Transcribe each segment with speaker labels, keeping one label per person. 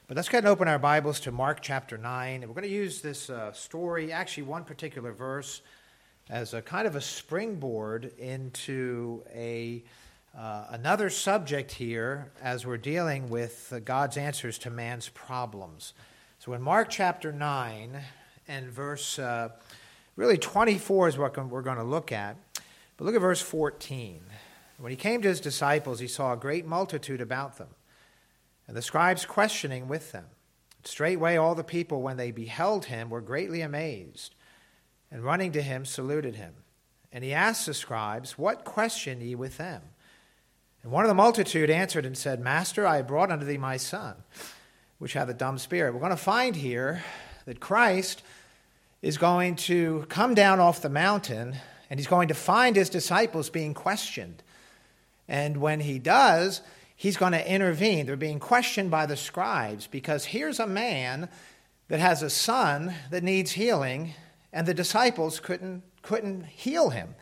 Speaker 1: But let's go ahead and open our Bibles to Mark chapter 9. And we're going to use this story, actually one particular verse, as a kind of a springboard into another subject here as we're dealing with God's answers to man's problems. So in Mark chapter 9 and verse really 24 is what we're going to look at. But look at verse 14. When he came to his disciples, he saw a great multitude about them, and the scribes questioning with them. Straightway all the people, when they beheld him, were greatly amazed, and running to him saluted him. And he asked the scribes, What question ye with them? And one of the multitude answered and said, Master, I have brought unto thee my son, which hath a dumb spirit. We're going to find here that Christ is going to come down off the mountain, and he's going to find his disciples being questioned. And when he does, he's going to intervene. They're being questioned by the scribes because here's a man that has a son that needs healing, and the disciples couldn't heal him.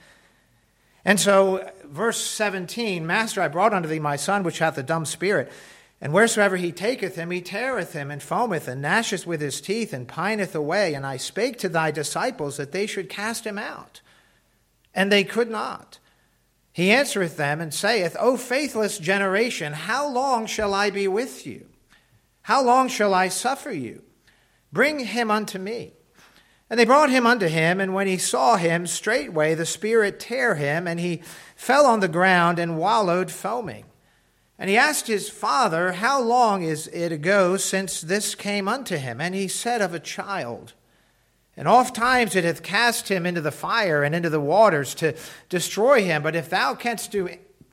Speaker 1: And so, verse 17, Master, I brought unto thee my son, which hath a dumb spirit. And wheresoever he taketh him, he teareth him, and foameth, and gnasheth with his teeth, and pineth away. And I spake to thy disciples that they should cast him out, and they could not. He answereth them and saith, O faithless generation, how long shall I be with you? How long shall I suffer you? Bring him unto me. And they brought him unto him, and when he saw him, straightway the spirit tare him, and he fell on the ground and wallowed foaming. And he asked his father, How long is it ago since this came unto him? And he said, Of a child. And oft times it hath cast him into the fire and into the waters to destroy him. But if thou canst do,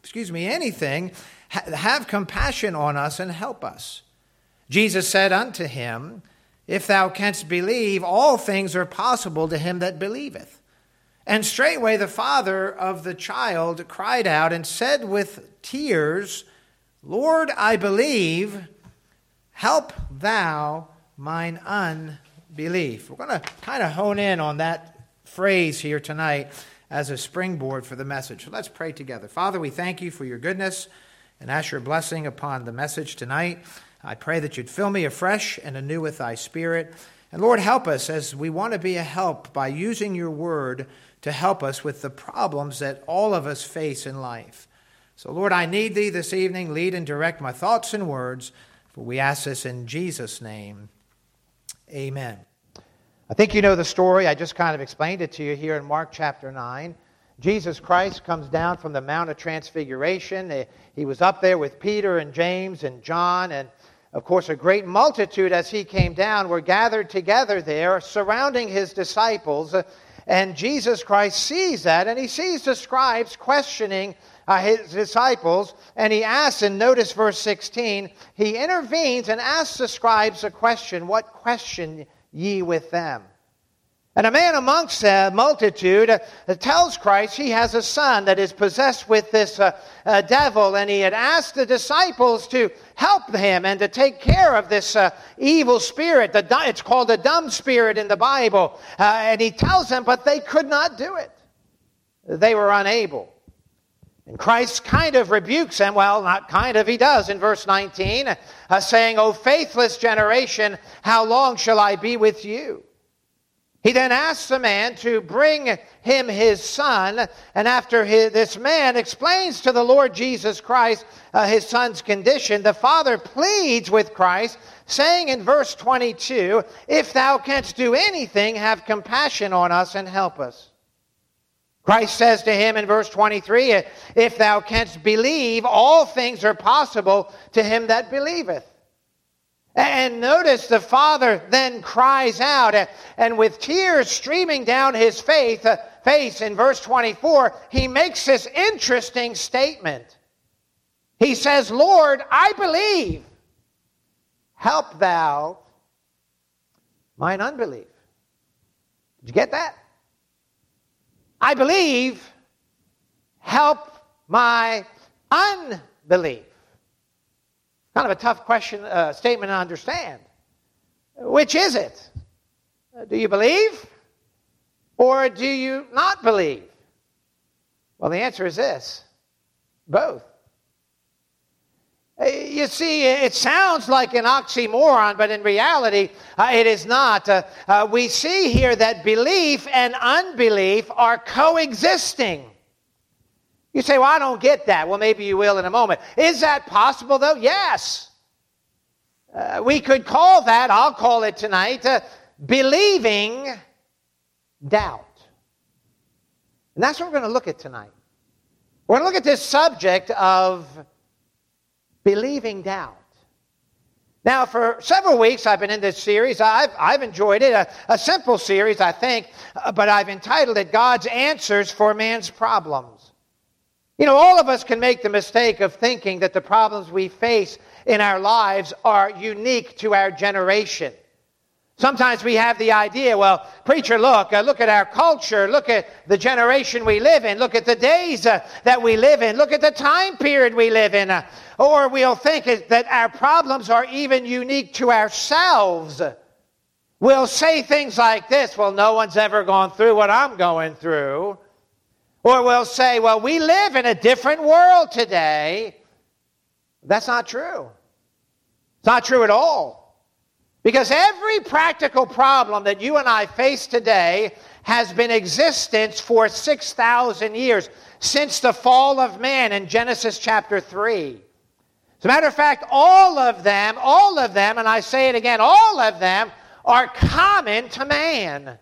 Speaker 1: anything, have compassion on us and help us. Jesus said unto him, If thou canst believe, all things are possible to him that believeth. And straightway the father of the child cried out and said with tears, Lord, I believe, help thou mine unbelief. We're going to kind of hone in on that phrase here tonight as a springboard for the message. So let's pray together. Father, we thank you for your goodness and ask your blessing upon the message tonight. I pray that you'd fill me afresh and anew with thy Spirit. And Lord, help us as we want to be a help by using your word to help us with the problems that all of us face in life. So Lord, I need thee this evening. Lead and direct my thoughts and words, for we ask this in Jesus' name. Amen. I think you know the story. I just kind of explained it to you here in Mark chapter 9. Jesus Christ comes down from the Mount of Transfiguration. He was up there with Peter and James and John, and of course a great multitude as he came down were gathered together there surrounding his disciples. And Jesus Christ sees that, and he sees the scribes questioning his disciples, and he asks, and notice verse 16, he intervenes and asks the scribes a question, What question ye with them? And a man amongst the multitude tells Christ he has a son that is possessed with this devil, and he had asked the disciples to help him and to take care of this evil spirit. It's called a dumb spirit in the Bible. And he tells them, but they could not do it. They were unable. And Christ kind of rebukes them. Well, not kind of, he does in verse 19, saying, O faithless generation, how long shall I be with you? He then asks the man to bring him his son, and after this man explains to the Lord Jesus Christ his son's condition, the father pleads with Christ, saying in verse 22, If thou canst do anything, have compassion on us and help us. Christ says to him in verse 23, If thou canst believe, all things are possible to him that believeth. And notice the father then cries out, and with tears streaming down his face in verse 24, he makes this interesting statement. He says, Lord, I believe. Help thou mine unbelief. Did you get that? I believe, help my unbelief. Kind of a tough statement to understand. Which is it? Do you believe or do you not believe? Well, the answer is this: both. You see, it sounds like an oxymoron, but in reality, it is not. We see here that belief and unbelief are coexisting. You say, well, I don't get that. Well, maybe you will in a moment. Is that possible, though? Yes. We could call that, I'll call it tonight, believing doubt. And that's what we're going to look at tonight. We're going to look at this subject of believing doubt. Now, for several weeks I've been in this series. I've enjoyed it. A simple series, I think, but I've entitled it God's Answers for Man's Problems. You know, all of us can make the mistake of thinking that the problems we face in our lives are unique to our generation. Sometimes we have the idea, well, preacher, look at our culture, look at the generation we live in, look at the days that we live in, look at the time period we live in. Or we'll think that our problems are even unique to ourselves. We'll say things like this, well, no one's ever gone through what I'm going through. Or we'll say, well, we live in a different world today. That's not true. It's not true at all. Because every practical problem that you and I face today has been in existence for 6,000 years, since the fall of man in Genesis chapter 3. As a matter of fact, all of them, and I say it again, all of them are common to man,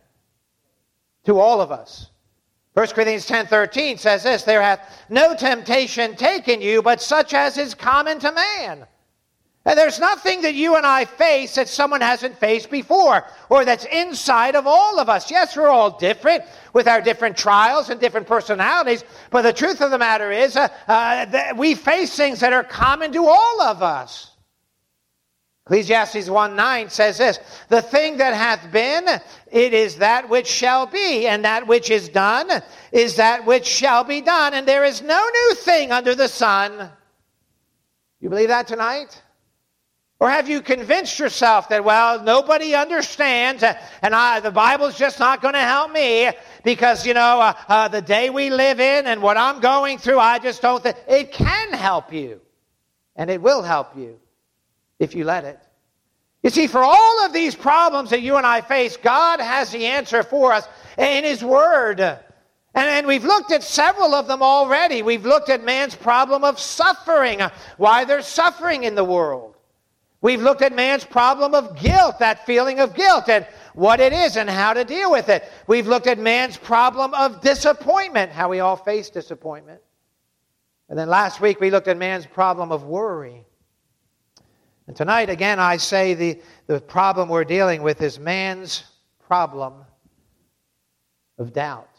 Speaker 1: to all of us. 1 Corinthians 10:13 says this, there hath no temptation taken you, but such as is common to man. And there's nothing that you and I face that someone hasn't faced before, or that's inside of all of us. Yes, we're all different with our different trials and different personalities, but the truth of the matter is that we face things that are common to all of us. Ecclesiastes 1:9 says this, the thing that hath been, it is that which shall be, and that which is done is that which shall be done, and there is no new thing under the sun. You believe that tonight? Or have you convinced yourself that, well, nobody understands, and the Bible's just not going to help me because, the day we live in and what I'm going through, I just don't think. It can help you, and it will help you if you let it. You see, for all of these problems that you and I face, God has the answer for us in His Word. And we've looked at several of them already. We've looked at man's problem of suffering, why there's suffering in the world. We've looked at man's problem of guilt, that feeling of guilt, and what it is and how to deal with it. We've looked at man's problem of disappointment, how we all face disappointment. And then last week we looked at man's problem of worry. And tonight, again, I say the problem we're dealing with is man's problem of doubt.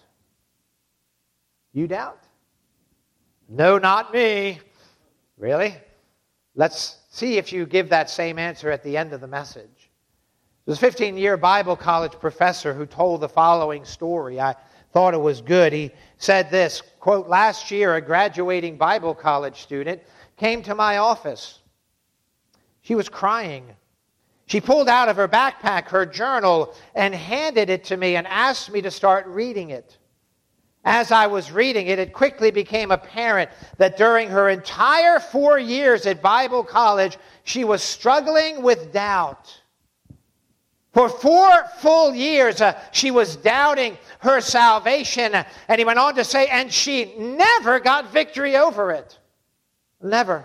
Speaker 1: You doubt? No, not me. Really? Let's see if you give that same answer at the end of the message. There's a 15-year Bible college professor who told the following story. I thought it was good. He said this, quote, last year a graduating Bible college student came to my office. She was crying. She pulled out of her backpack her journal and handed it to me and asked me to start reading it. As I was reading it, it quickly became apparent that during her entire 4 years at Bible college, she was struggling with doubt. For 4 full years, she was doubting her salvation. And he went on to say, and she never got victory over it. Never.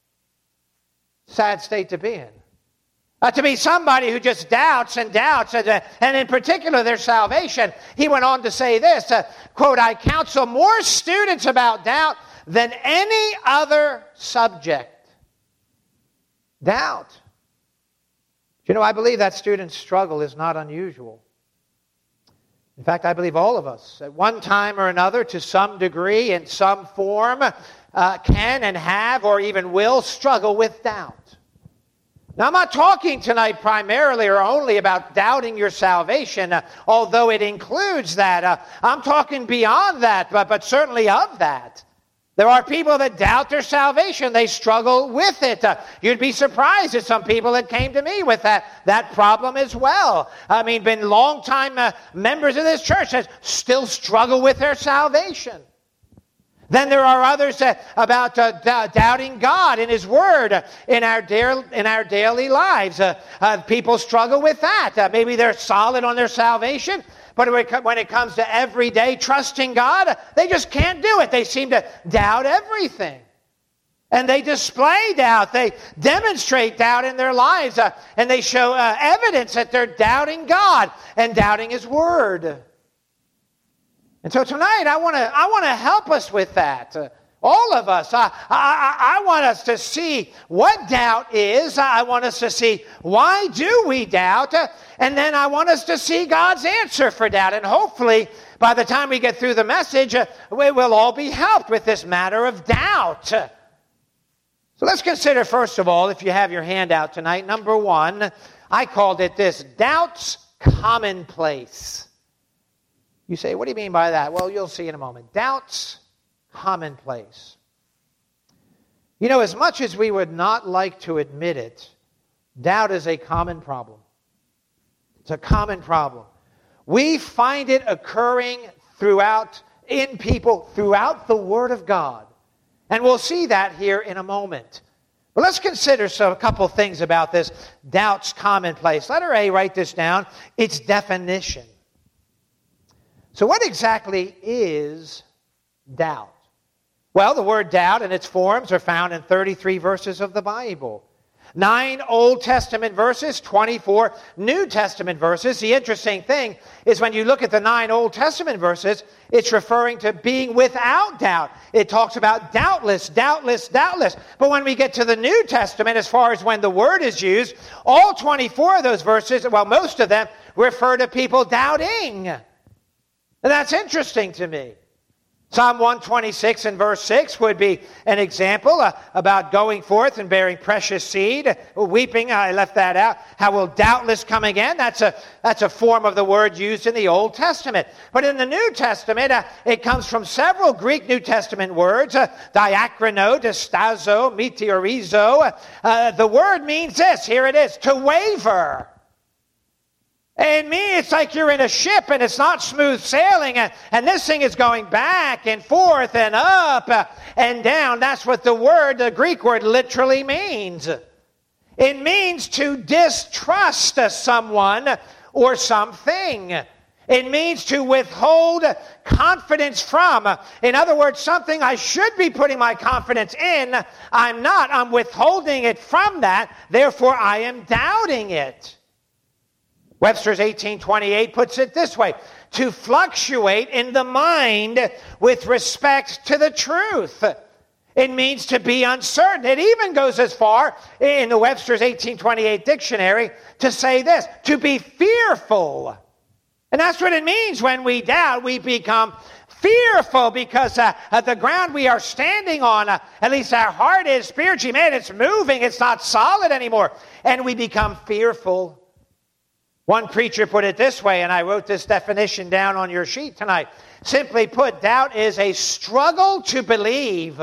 Speaker 1: Sad state to be in. To be somebody who just doubts and doubts, and in particular their salvation. He went on to say this, quote, I counsel more students about doubt than any other subject. Doubt. I believe that student's struggle is not unusual. In fact, I believe all of us, at one time or another, to some degree, in some form, can and have or even will struggle with doubt. Now, I'm not talking tonight primarily or only about doubting your salvation, although it includes that. I'm talking beyond that, but certainly of that. There are people that doubt their salvation. They struggle with it. You'd be surprised at some people that came to me with that problem as well. I mean, been longtime members of this church that still struggle with their salvation.
Speaker 2: Then there are others about doubting God and His Word in our daily lives. People struggle with that. Maybe they're solid on their salvation, but when it comes to everyday trusting God, they just can't do it. They seem to doubt everything. And they display doubt. They demonstrate doubt in their lives. And they show evidence that they're doubting God and doubting His Word. And so tonight, I want to help us with that. All of us. I want us to see what doubt is. I want us to see why do we doubt. And then I want us to see God's answer for doubt. And hopefully, by the time we get through the message, we will all be helped with this matter of doubt. So let's consider, first of all, if you have your handout tonight, number one, I called it this: doubt's commonplace. You say, what do you mean by that? Well, you'll see in a moment. Doubt's commonplace. You know, as much as we would not like to admit it, doubt is a common problem. It's a common problem. We find it occurring in people throughout the Word of God. And we'll see that here in a moment. But let's consider a couple things about this doubt's commonplace. Letter A, write this down. Its definition. So what exactly is doubt? Well, the word doubt and its forms are found in 33 verses of the Bible. 9 Old Testament verses, 24 New Testament verses. The interesting thing is when you look at the 9 Old Testament verses, it's referring to being without doubt. It talks about doubtless, doubtless, doubtless. But when we get to the New Testament, as far as when the word is used, all 24 of those verses, well, most of them refer to people doubting. And that's interesting to me. Psalm 126 and verse 6 would be an example about going forth and bearing precious seed. Weeping, I left that out. How will doubtless come again? That's a form of the word used in the Old Testament. But in the New Testament, it comes from several Greek New Testament words. Diakrino, distazo, meteorizo. The word means this. Here it is. To waver. And it's like you're in a ship and it's not smooth sailing and this thing is going back and forth and up and down. That's what the Greek word literally means. It means to distrust someone or something. It means to withhold confidence from. In other words, something I should be putting my confidence in, I'm not. I'm withholding it from that. Therefore, I am doubting it. Webster's 1828 puts it this way: to fluctuate in the mind with respect to the truth. It means to be uncertain. It even goes as far in the Webster's 1828 dictionary to say this: to be fearful. And that's what it means when we doubt. We become fearful because the ground we are standing on, at least our heart is spiritually, man, it's moving. It's not solid anymore. And we become fearful. One preacher put it this way, and I wrote this definition down on your sheet tonight. Simply put, doubt is a struggle to believe.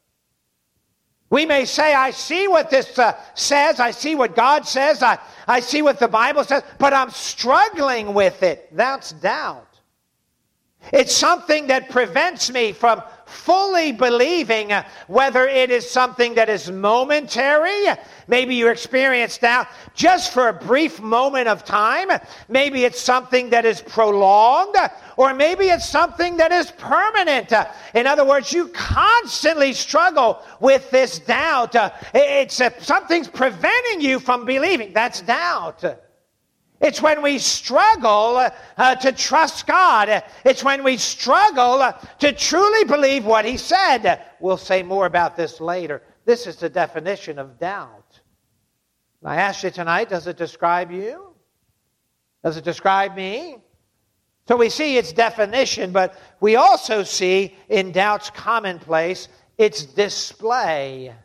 Speaker 2: We may say, I see what this says, I see what God says, I see what the Bible says, but I'm struggling with it. That's doubt. It's something that prevents me from fully believing whether it is something that is momentary. Maybe you experience doubt just for a brief moment of time. Maybe it's something that is prolonged, or maybe it's something that is permanent. In other words, you constantly struggle with this doubt. Something's preventing you from believing. That's doubt. It's when we struggle to trust God. It's when we struggle to truly believe what He said. We'll say more about this later. This is the definition of doubt. I ask you tonight, does it describe you? Does it describe me? So we see its definition, but we also see in doubt's commonplace its display.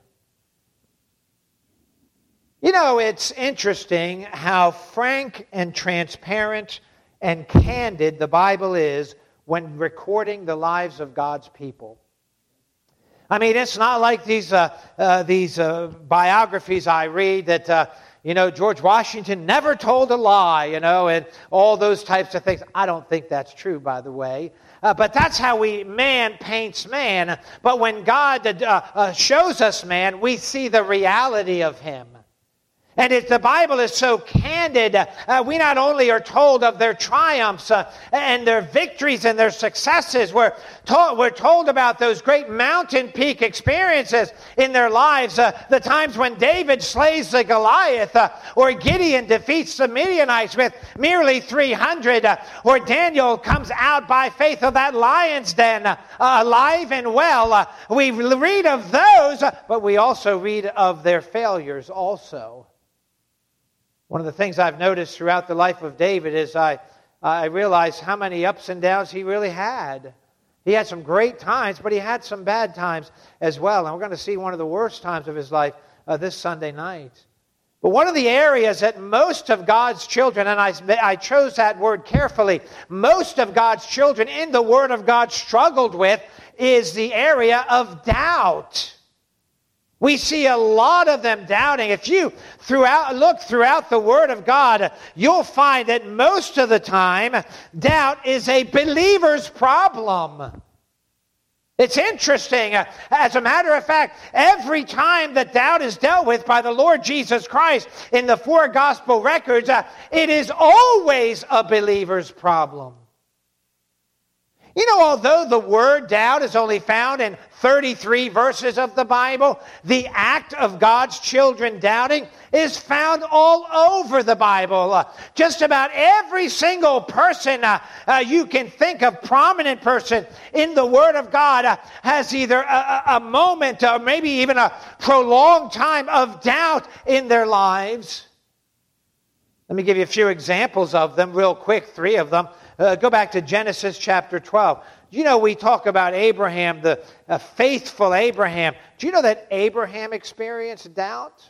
Speaker 2: You know, it's interesting how frank and transparent and candid the Bible is when recording the lives of God's people. I mean, it's not like these biographies I read that, George Washington never told a lie, and all those types of things. I don't think that's true, by the way. But that's how man paints man. But when God shows us man, we see the reality of him. And the Bible is so candid, we not only are told of their triumphs and their victories and their successes, we're told about those great mountain peak experiences in their lives, the times when David slays the Goliath, or Gideon defeats the Midianites with merely 300, or Daniel comes out by faith of that lion's den, alive and well. We read of those, but we also read of their failures also. One of the things I've noticed throughout the life of David is I realize how many ups and downs he really had. He had some great times, but he had some bad times as well. And we're going to see one of the worst times of his life this Sunday night. But one of the areas that most of God's children, and I chose that word carefully, most of God's children in the Word of God struggled with is the area of doubt. We see a lot of them doubting. If you look throughout the Word of God, you'll find that most of the time, doubt is a believer's problem. It's interesting. As a matter of fact, every time that doubt is dealt with by the Lord Jesus Christ in the 4 gospel records, it is always a believer's problem. Although the word doubt is only found in 33 verses of the Bible, the act of God's children doubting is found all over the Bible. Just about every single person you can think of, prominent person in the Word of God, has either a moment or maybe even a prolonged time of doubt in their lives. Let me give you a few examples of them real quick, 3 of them. Go back to Genesis chapter 12. We talk about Abraham, the faithful Abraham. Do you know that Abraham experienced doubt?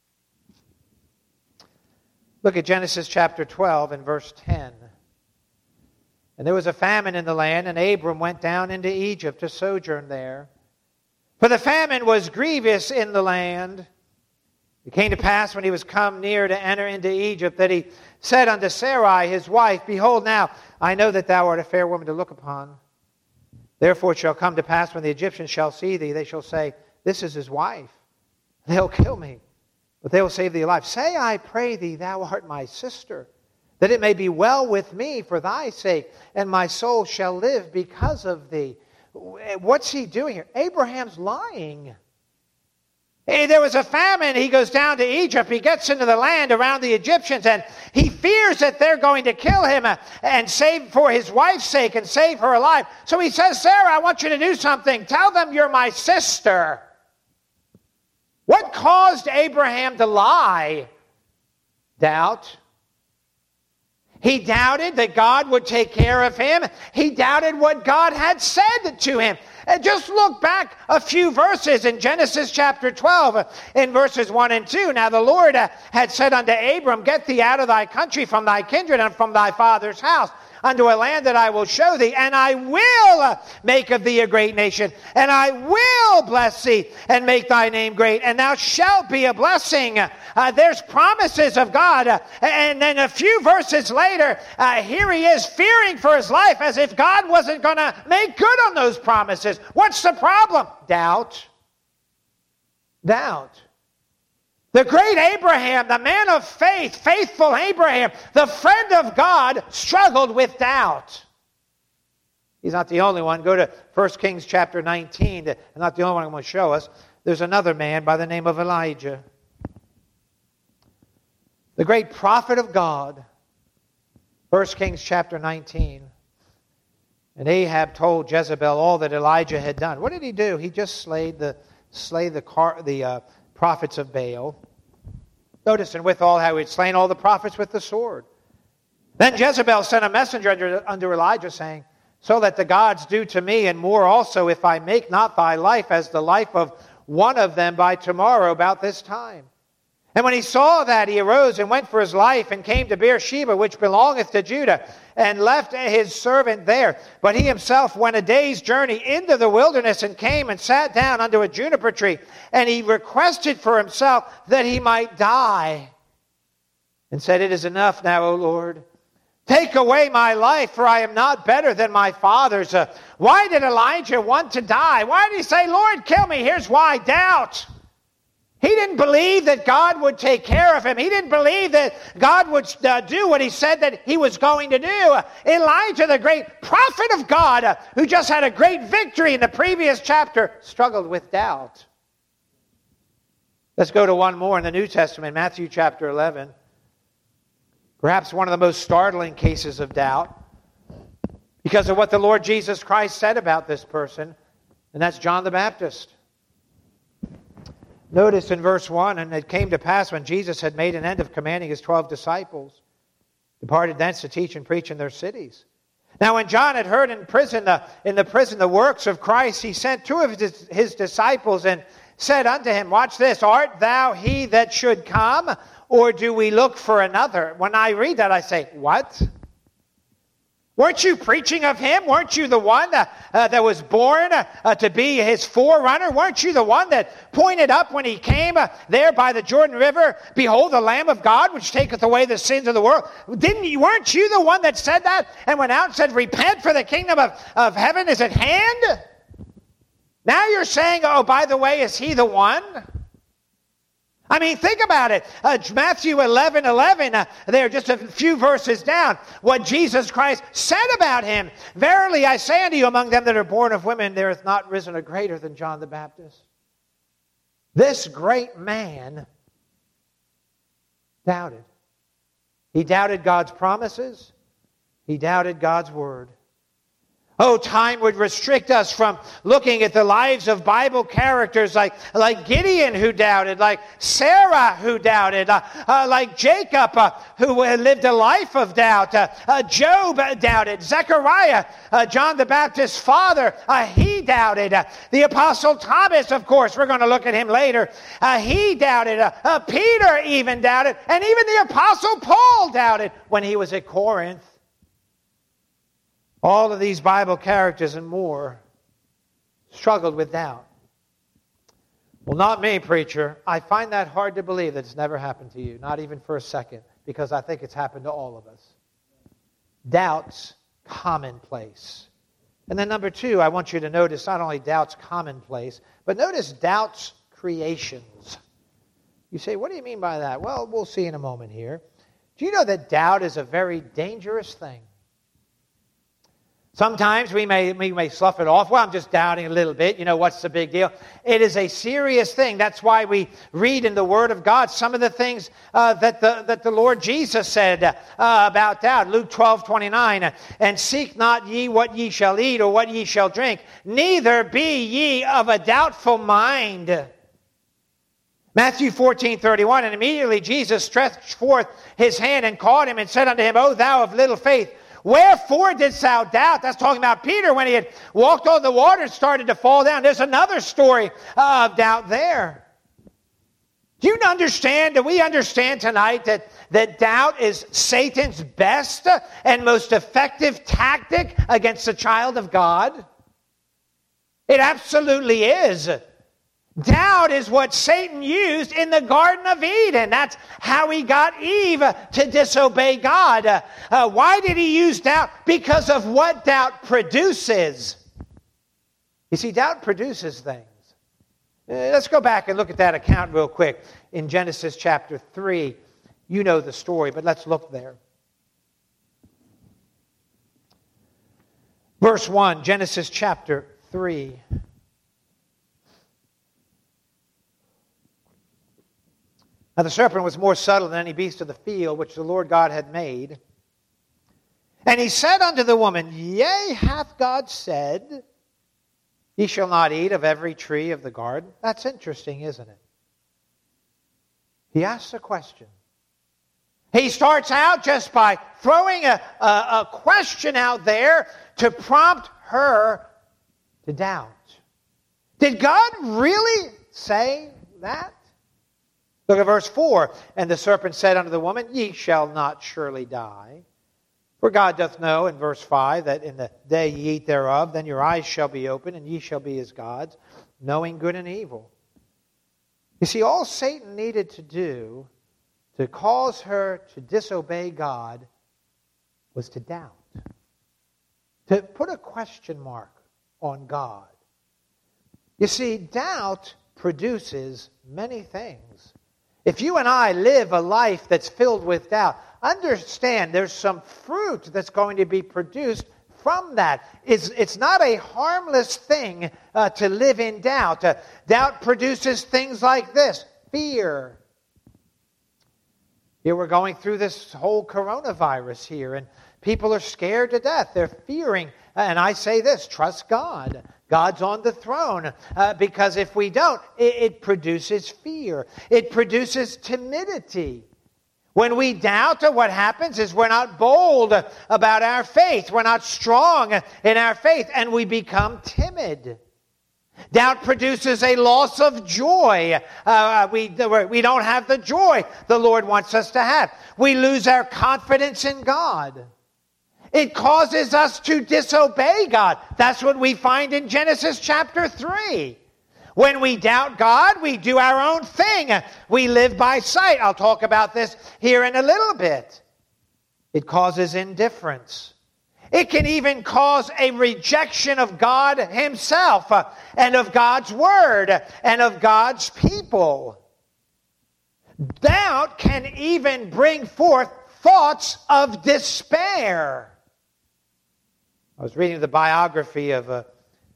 Speaker 2: Look at Genesis chapter 12 and verse 10. And there was a famine in the land, and Abram went down into Egypt to sojourn there. For the famine was grievous in the land. It came to pass when he was come near to enter into Egypt that he said unto Sarai his wife, Behold now, I know that thou art a fair woman to look upon. Therefore it shall come to pass when the Egyptians shall see thee, they shall say, This is his wife. They'll kill me, but they will save thee alive. Say, I pray thee, thou art my sister, that it may be well with me for thy sake, and my soul shall live because of thee. What's he doing here? Abraham's lying. There was a famine. He goes down to Egypt. He gets into the land around the Egyptians, and he fears that they're going to kill him and save for his wife's sake and save her alive. So he says, Sarah, I want you to do something. Tell them you're my sister. What caused Abraham to lie? Doubt. He doubted that God would take care of him. He doubted what God had said to him. And just look back a few verses in Genesis chapter 12 in verses 1 and 2. Now the Lord had said unto Abram, Get thee out of thy country, from thy kindred, and from thy father's house, unto a land that I will show thee, and I will make of thee a great nation, and I will bless thee, and make thy name great, and thou shalt be a blessing. There's promises of God, and then a few verses later, here he is fearing for his life as if God wasn't going to make good on those promises. What's the problem? Doubt. Doubt. The great Abraham, the man of faith, faithful Abraham, the friend of God, struggled with doubt. He's not the only one. Go to 1 Kings chapter 19. Not the only one I'm going to show us. There's another man by the name of Elijah. The great prophet of God. 1 Kings chapter 19. And Ahab told Jezebel all that Elijah had done. What did he do? He just slayed the prophets of Baal. Notice, and withal how he had slain all the prophets with the sword. Then Jezebel sent a messenger unto Elijah, saying, So that the gods do to me, and more also, if I make not thy life as the life of one of them by tomorrow about this time. And when he saw that, he arose and went for his life, and came to Beersheba, which belongeth to Judah, and left his servant there. But he himself went a day's journey into the wilderness, and came and sat down under a juniper tree. And he requested for himself that he might die. and said, "It is enough now, O Lord. Take away my life, for I am not better than my fathers." Why did Elijah want to die? Why did he say, "Lord, kill me"? Here's why: doubt. He didn't believe that God would take care of him. He didn't believe that God would do what he said that he was going to do. Elijah, the great prophet of God, who just had a great victory in the previous chapter, struggled with doubt. Let's go to one more in the New Testament, Matthew chapter 11. Perhaps one of the most startling cases of doubt because of what the Lord Jesus Christ said about this person, and that's John the Baptist. Notice in verse 1, "And it came to pass when Jesus had made an end of commanding his 12 disciples, departed thence to teach and preach in their cities. Now when John had heard in the prison the works of Christ, he sent two of his disciples and said unto him," watch this, "Art thou he that should come, or do we look for another?" When I read that, I say, what? Weren't you preaching of him? Weren't you the one that was born to be his forerunner? Weren't you the one that pointed up when he came there by the Jordan River, "Behold the Lamb of God, which taketh away the sins of the world"? Weren't you the one that said that and went out and said, "Repent, for the kingdom of heaven is at hand"? Now you're saying, "Oh, by the way, is he the one?" I mean, think about it. Matthew 11:11, there, just a few verses down, what Jesus Christ said about him. "Verily I say unto you, among them that are born of women, there hath not risen a greater than John the Baptist." This great man doubted. He doubted God's promises. He doubted God's word. Oh, time would restrict us from looking at the lives of Bible characters like Gideon, who doubted, like Sarah, who doubted, like Jacob, who lived a life of doubt. Job doubted. Zechariah, John the Baptist's father, he doubted. The Apostle Thomas, of course, we're going to look at him later. He doubted. Peter even doubted. And even the Apostle Paul doubted when he was at Corinth. All of these Bible characters and more struggled with doubt. Well, not me, preacher. I find that hard to believe that it's never happened to you, not even for a second, because I think it's happened to all of us. Doubt's commonplace. And then number two, I want you to notice not only doubt's commonplace, but notice doubt's creations. You say, what do you mean by that? Well, we'll see in a moment here. Do you know that doubt is a very dangerous thing? Sometimes we may slough it off. Well, I'm just doubting a little bit. You know, what's the big deal? It is a serious thing. That's why we read in the Word of God some of the things that the Lord Jesus said about doubt. Luke 12:29, "And seek not ye what ye shall eat or what ye shall drink, neither be ye of a doubtful mind." Matthew 14:31, "And immediately Jesus stretched forth his hand and caught him and said unto him, O thou of little faith, wherefore didst thou doubt?" That's talking about Peter when he had walked on the water and started to fall down. There's another story of doubt there. Do you understand, do we understand tonight that doubt is Satan's best and most effective tactic against the child of God? It absolutely is. Doubt is what Satan used in the Garden of Eden. That's how he got Eve to disobey God. Why did he use doubt? Because of what doubt produces. You see, doubt produces things. Let's go back and look at that account real quick in Genesis chapter 3. You know the story, but let's look there. Verse 1, Genesis chapter 3. Now the serpent was more subtle than any beast of the field which the Lord God had made. And he said unto the woman, Yea, hath God said, Ye shall not eat of every tree of the garden? That's interesting, isn't it? He asks a question. He starts out just by throwing a question out there to prompt her to doubt. Did God really say that? Look at verse 4. And the serpent said unto the woman, Ye shall not surely die. For God doth know, in verse 5, that in the day ye eat thereof, then your eyes shall be open, and ye shall be as gods, knowing good and evil. You see, all Satan needed to do to cause her to disobey God was to doubt. To put a question mark on God. You see, doubt produces many things. If you and I live a life that's filled with doubt, understand there's some fruit that's going to be produced from that. It's not a harmless thing to live in doubt. Doubt produces things like this: fear. Here we're going through this whole coronavirus here, and people are scared to death. They're fearing. And I say this: trust God. God's on the throne. Because if we don't, it produces fear. It produces timidity. When we doubt, what happens is we're not bold about our faith. We're not strong in our faith, and we become timid. Doubt produces a loss of joy. We don't have the joy the Lord wants us to have. We lose our confidence in God. It causes us to disobey God. That's what we find in Genesis chapter 3. When we doubt God, we do our own thing. We live by sight. I'll talk about this here in a little bit. It causes indifference. It can even cause a rejection of God Himself and of God's Word and of God's people. Doubt can even bring forth thoughts of despair. I was reading the biography of a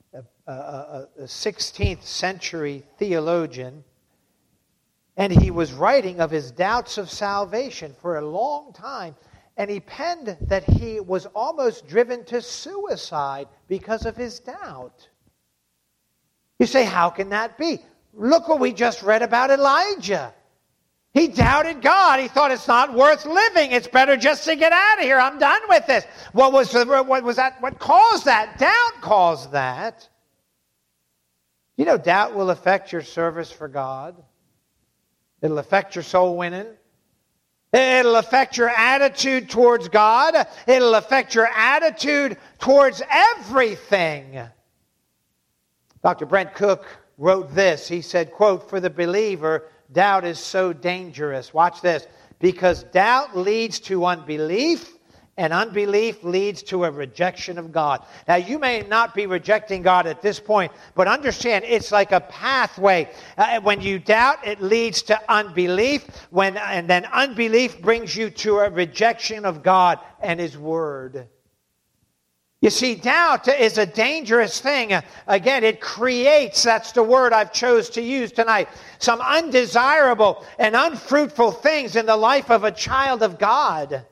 Speaker 2: 16th century theologian, and he was writing of his doubts of salvation for a long time, and he penned that he was almost driven to suicide because of his doubt. You say, how can that be? Look what we just read about Elijah. He doubted God. He thought it's not worth living. It's better just to get out of here. I'm done with this. What was that? What caused that? Doubt caused that. You know, doubt will affect your service for God. It'll affect your soul winning. It'll affect your attitude towards God. It'll affect your attitude towards everything. Dr. Brent Cook wrote this. He said, quote, "For the believer, doubt is so dangerous." Watch this. "Because doubt leads to unbelief, and unbelief leads to a rejection of God." Now, you may not be rejecting God at this point, but understand it's like a pathway. When you doubt, it leads to unbelief, and then unbelief brings you to a rejection of God and His Word. You see, doubt is a dangerous thing. Again, it creates, that's the word I've chose to use tonight, some undesirable and unfruitful things in the life of a child of God.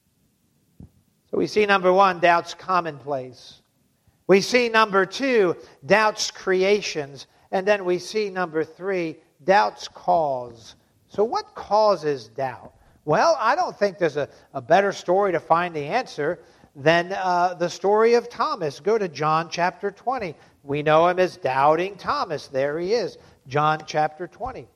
Speaker 2: So we see, number one, doubt's commonplace. We see, number two, doubt's creations. And then we see, number three, doubt's cause. So what causes doubt? Well, I don't think there's a better story to find the answer than the story of Thomas. Go to John chapter 20. We know him as Doubting Thomas. There he is, John chapter 20.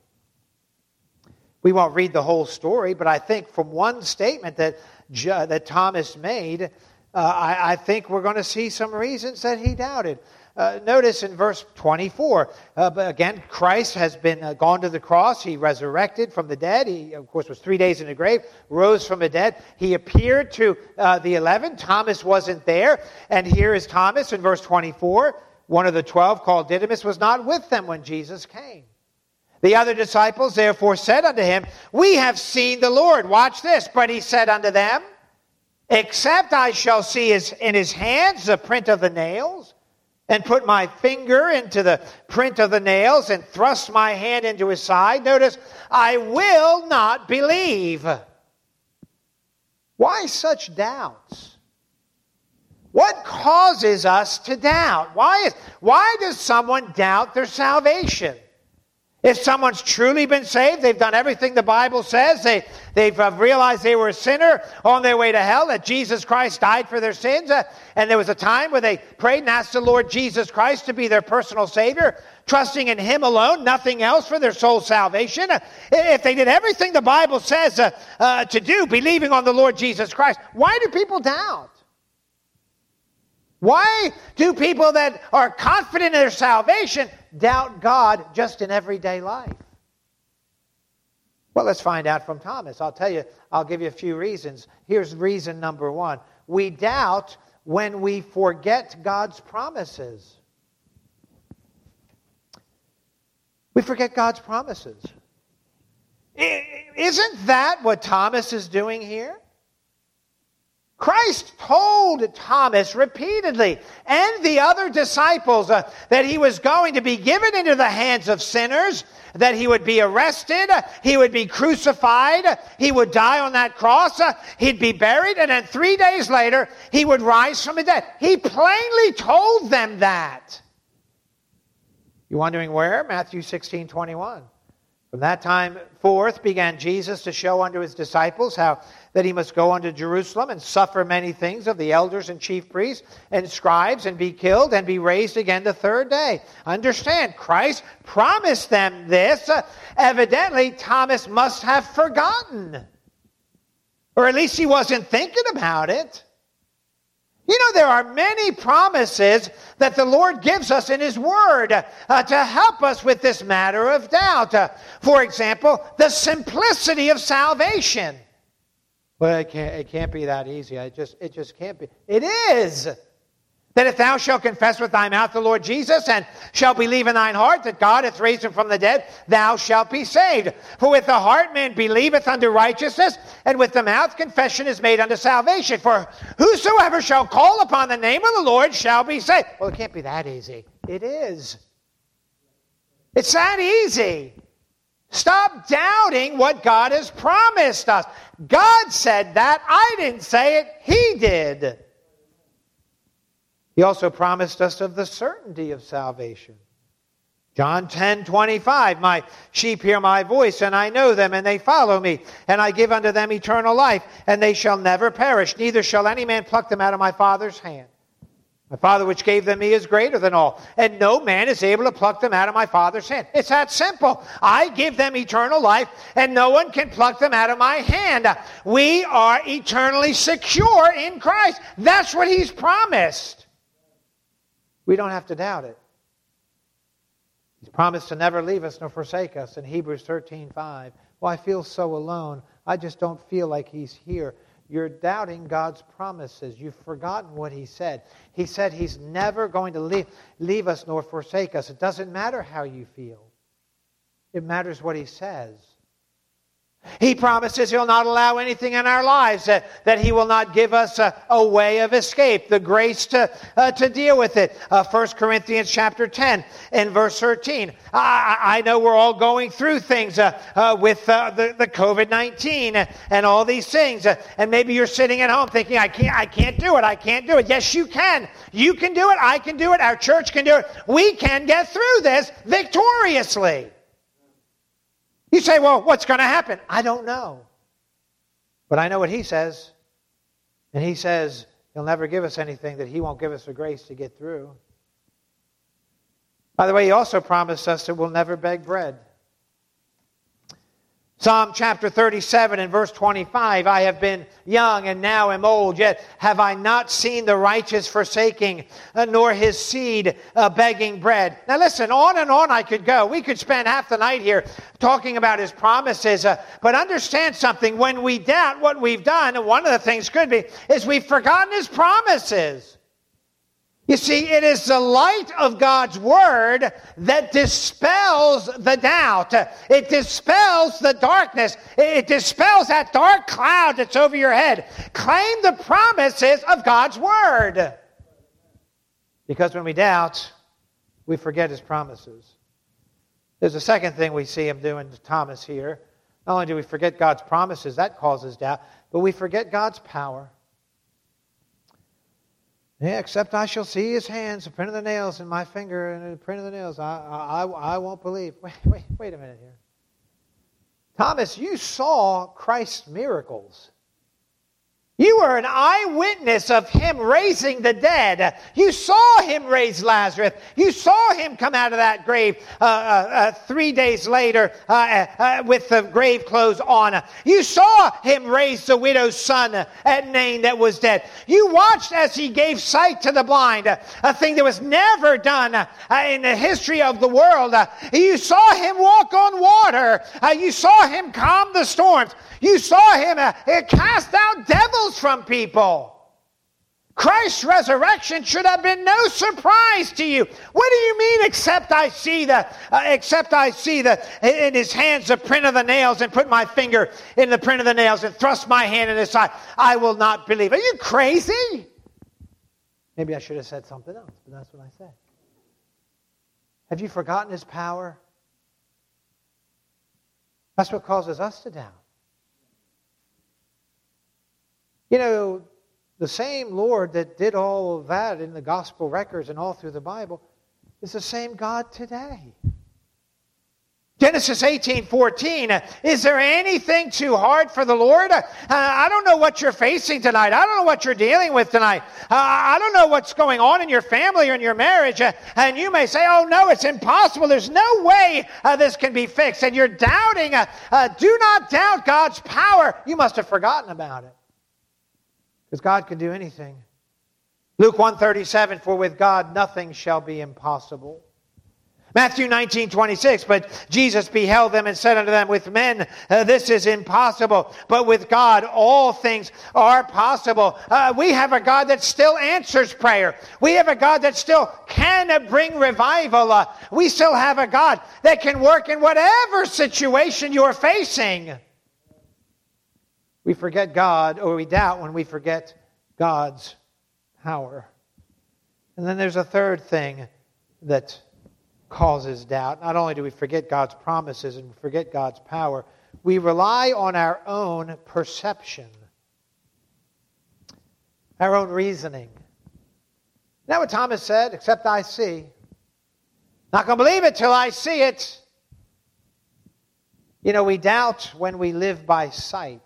Speaker 2: We won't read the whole story, but I think from one statement that Thomas made, I think we're going to see some reasons that he doubted. Notice in verse 24, again, Christ has been gone to the cross. He resurrected from the dead. He, of course, was 3 days in the grave, rose from the dead. He appeared to the 11. Thomas wasn't there. And here is Thomas in verse 24. One of the 12, called Didymus, was not with them when Jesus came. The other disciples therefore said unto him, "We have seen the Lord." Watch this. "But he said unto them, Except I shall see in his hands the print of the nails, and put my finger into the print of the nails, and thrust my hand into his side," notice, "I will not believe." Why such doubts? What causes us to doubt? Why does someone doubt their salvation? If someone's truly been saved, they've done everything the Bible says, they've realized they were a sinner on their way to hell, that Jesus Christ died for their sins, and there was a time where they prayed and asked the Lord Jesus Christ to be their personal Savior, trusting in Him alone, nothing else for their soul's salvation. If they did everything the Bible says to do, believing on the Lord Jesus Christ, why do people doubt? Why do people that are confident in their salvation doubt God just in everyday life? Well, let's find out from Thomas. I'll give you a few reasons. Here's reason number one. We doubt when we forget God's promises. We forget God's promises. Isn't that what Thomas is doing here? Christ told Thomas repeatedly and the other disciples that he was going to be given into the hands of sinners, that he would be arrested, he would be crucified, he would die on that cross, he'd be buried, and then 3 days later he would rise from the dead. He plainly told them that. You wondering where? Matthew 16:21. From that time forth began Jesus to show unto his disciples how that he must go unto Jerusalem and suffer many things of the elders and chief priests and scribes and be killed and be raised again the third day. Understand, Christ promised them this. Evidently, Thomas must have forgotten. Or at least he wasn't thinking about it. You know, there are many promises that the Lord gives us in His Word to help us with this matter of doubt. For example, the simplicity of salvation. Well, it can't be that easy. It just can't be. It is. That if thou shalt confess with thy mouth the Lord Jesus, and shalt believe in thine heart that God hath raised him from the dead, thou shalt be saved. For with the heart man believeth unto righteousness, and with the mouth confession is made unto salvation. For whosoever shall call upon the name of the Lord shall be saved. Well, it can't be that easy. It is. It's that easy. Stop doubting what God has promised us. God said that. I didn't say it. He did. He also promised us of the certainty of salvation. John 10:25, my sheep hear my voice, and I know them, and they follow me. And I give unto them eternal life, and they shall never perish, neither shall any man pluck them out of my Father's hand. My Father which gave them me is greater than all, and no man is able to pluck them out of my Father's hand. It's that simple. I give them eternal life, and no one can pluck them out of my hand. We are eternally secure in Christ. That's what He's promised. We don't have to doubt it. He's promised to never leave us nor forsake us in Hebrews 13:5. Well, I feel so alone. I just don't feel like He's here. You're doubting God's promises. You've forgotten what He said. He said He's never going to leave us nor forsake us. It doesn't matter how you feel. It matters what He says. He promises He'll not allow anything in our lives that He will not give us a way of escape, the grace to deal with it. 1 Corinthians chapter 10 and verse 13. I know we're all going through things with the COVID-19 and all these things. And maybe you're sitting at home thinking, I can't do it. I can't do it. Yes, you can. You can do it. I can do it. Our church can do it. We can get through this victoriously. You say, well, what's going to happen? I don't know. But I know what He says. And He says He'll never give us anything that He won't give us the grace to get through. By the way, He also promised us that we'll never beg bread. Psalm chapter 37 and verse 25, I have been young and now am old, yet have I not seen the righteous forsaking, nor his seed begging bread. Now listen, on and on I could go. We could spend half the night here talking about His promises, but understand something. When we doubt what we've done, and one of the things could be, is we've forgotten His promises. You see, it is the light of God's Word that dispels the doubt. It dispels the darkness. It dispels that dark cloud that's over your head. Claim the promises of God's Word. Because when we doubt, we forget His promises. There's a second thing we see Him doing to Thomas here. Not only do we forget God's promises, that causes doubt, but we forget God's power. Yeah, except I shall see His hands, the print of the nails in my finger, and the print of the nails. I won't believe. Wait a minute here. Thomas, you saw Christ's miracles. You were an eyewitness of him raising the dead. You saw him raise Lazarus. You saw him come out of that grave 3 days later with the grave clothes on. You saw him raise the widow's son at Nain that was dead. You watched as he gave sight to the blind, a thing that was never done in the history of the world. You saw him walk on water. You saw him calm the storms. You saw him cast out devils from people. Christ's resurrection should have been no surprise to you. What do you mean, except I see the in his hands the print of the nails, and put my finger in the print of the nails and thrust my hand in his side? I will not believe. Are you crazy? Maybe I should have said something else, but that's what I said. Have you forgotten his power? That's what causes us to doubt. You know, the same Lord that did all of that in the gospel records and all through the Bible is the same God today. Genesis 18:14, is there anything too hard for the Lord? I don't know what you're facing tonight. I don't know what you're dealing with tonight. I don't know what's going on in your family or in your marriage. And you may say, oh no, it's impossible. There's no way this can be fixed. And you're doubting. Do not doubt God's power. You must have forgotten about it. Because God can do anything. Luke 1:37, for with God nothing shall be impossible. Matthew 19:26, but Jesus beheld them and said unto them, with men this is impossible, but with God all things are possible. We have a God that still answers prayer. We have a God that still can bring revival. We still have a God that can work in whatever situation you're facing. We forget God, or we doubt when we forget God's power. And then there's a third thing that causes doubt. Not only do we forget God's promises and forget God's power, we rely on our own perception, our own reasoning. Isn't that what Thomas said? Except I see. Not going to believe it till I see it. You know, we doubt when we live by sight.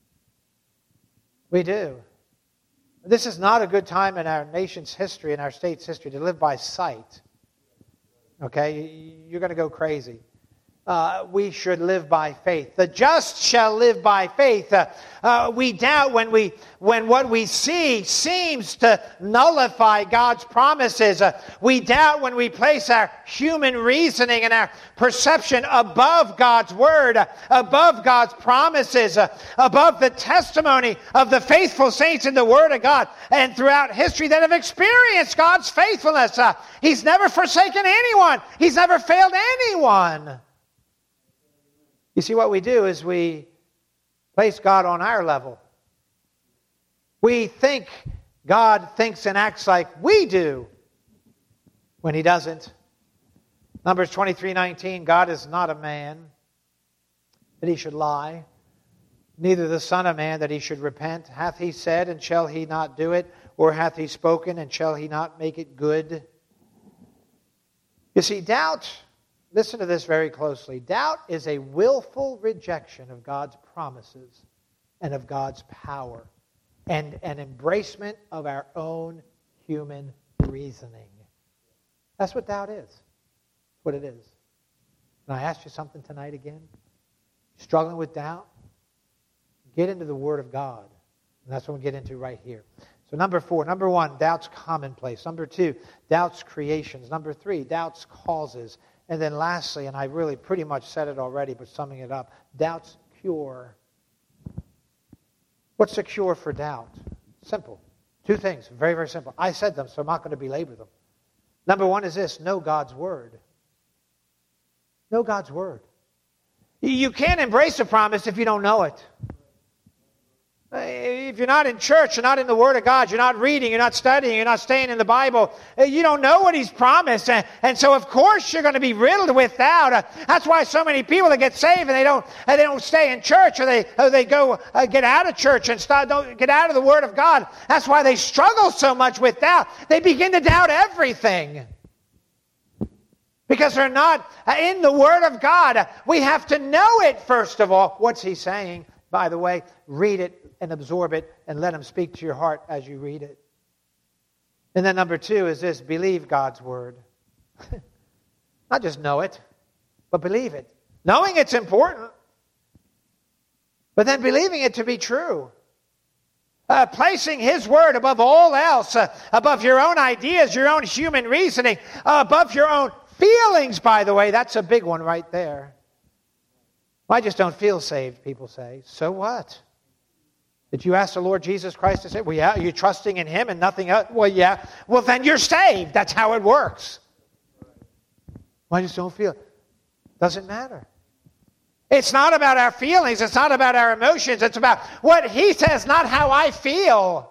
Speaker 2: We do. This is not a good time in our nation's history, in our state's history, to live by sight. Okay? You're going to go crazy. We should live by faith. The just shall live by faith. We doubt when what we see seems to nullify God's promises. We doubt when we place our human reasoning and our perception above God's word, above God's promises, above the testimony of the faithful saints in the Word of God and throughout history that have experienced God's faithfulness. He's never forsaken anyone. He's never failed anyone. You see, what we do is we place God on our level. We think God thinks and acts like we do when He doesn't. Numbers 23:19, God is not a man that He should lie, neither the Son of Man that He should repent. Hath He said, and shall He not do it? Or hath He spoken, and shall He not make it good? You see, doubt, listen to this very closely. Doubt is a willful rejection of God's promises and of God's power and an embracement of our own human reasoning. That's what doubt is. That's what it is. Can I ask you something tonight again? Struggling with doubt? Get into the Word of God. And that's what we'll get into right here. So number 4. Number 1, doubt's commonplace. Number 2, doubt's creations. Number 3, doubt's causes. And then lastly, and I really pretty much said it already, but summing it up, doubt's cure. What's the cure for doubt? Simple. 2 things. Very, very simple. I said them, so I'm not going to belabor them. Number 1 is this: know God's Word. Know God's Word. You can't embrace a promise if you don't know it. If you're not in church, you're not in the Word of God, you're not reading, you're not studying, you're not staying in the Bible, you don't know what He's promised. And so, of course, you're going to be riddled with doubt. That's why so many people that get saved and they don't stay in church, or they go get out of church and don't get out of the Word of God. That's why they struggle so much with doubt. They begin to doubt everything. Because they're not in the Word of God. We have to know it, first of all. What's He saying? by the way, read it and absorb it and let Him speak to your heart as you read it. And then number 2 is this: believe God's Word. Not just know it, but believe it. Knowing it's important, but then believing it to be true. Placing His Word above all else, above your own ideas, your own human reasoning, above your own feelings, by the way. That's a big one right there. Well, I just don't feel saved, people say. So what? Did you ask the Lord Jesus Christ to say, well, yeah, are you trusting in Him and nothing else? Well, yeah. Well, then you're saved. That's how it works. Well, I just don't feel it. Doesn't matter. It's not about our feelings. It's not about our emotions. It's about what He says, not how I feel.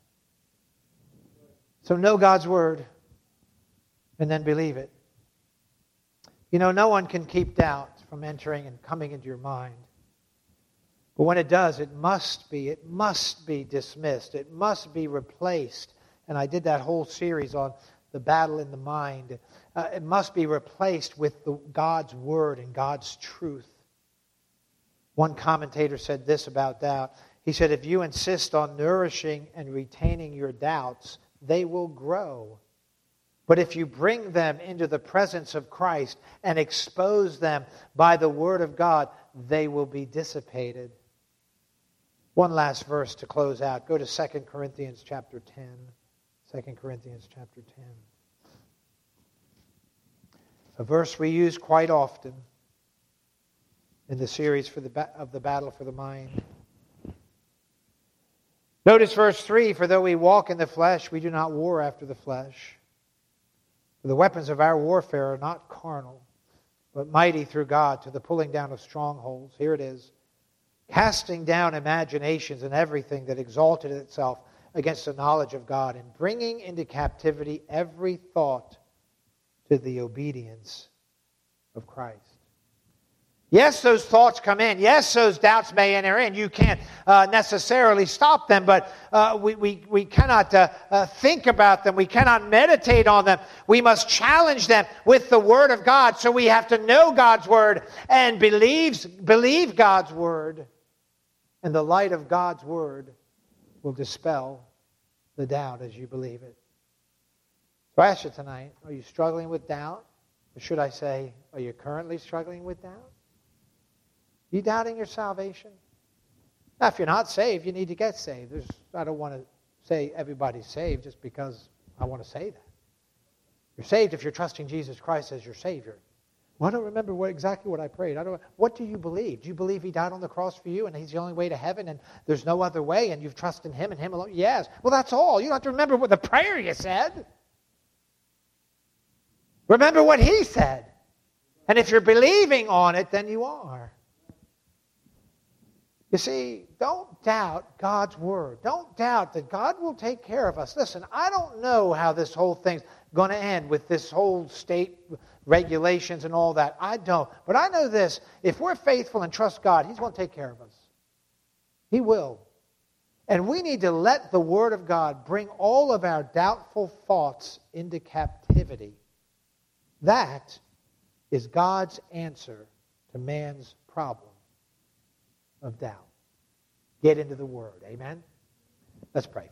Speaker 2: So know God's Word and then believe it. You know, no one can keep doubt from entering and coming into your mind. But when it does, it must be dismissed. It must be replaced. And I did that whole series on the battle in the mind. It must be replaced with God's Word and God's truth. One commentator said this about doubt. He said, if you insist on nourishing and retaining your doubts, they will grow. But if you bring them into the presence of Christ and expose them by the Word of God, they will be dissipated. One last verse to close out. Go to 2 Corinthians chapter 10. 2 Corinthians chapter 10. A verse we use quite often in the series of the battle for the mind. Notice verse 3, for though we walk in the flesh, we do not war after the flesh. For the weapons of our warfare are not carnal, but mighty through God to the pulling down of strongholds. Here it is. Casting down imaginations and everything that exalted itself against the knowledge of God, and bringing into captivity every thought to the obedience of Christ. Yes, those thoughts come in. Yes, those doubts may enter in. You can't necessarily stop them, but we cannot think about them. We cannot meditate on them. We must challenge them with the Word of God. So we have to know God's Word and believe God's Word. And the light of God's Word will dispel the doubt as you believe it. So I ask you tonight, are you struggling with doubt? Or should I say, are you currently struggling with doubt? You doubting your salvation? Now, if you're not saved, you need to get saved. I don't want to say everybody's saved just because I want to say that. You're saved if you're trusting Jesus Christ as your Savior. Well, I don't remember exactly what I prayed. What do you believe? Do you believe He died on the cross for you and He's the only way to heaven and there's no other way and you've trusted Him and Him alone? Yes. Well, that's all. You don't have to remember what the prayer you said. Remember what He said. And if you're believing on it, then you are. You see, don't doubt God's Word. Don't doubt that God will take care of us. Listen, I don't know how this whole thing's going to end with this whole state regulations and all that. I don't. But I know this. If we're faithful and trust God, He's going to take care of us. He will. And we need to let the Word of God bring all of our doubtful thoughts into captivity. That is God's answer to man's problem of doubt. Get into the Word. Amen? Let's pray.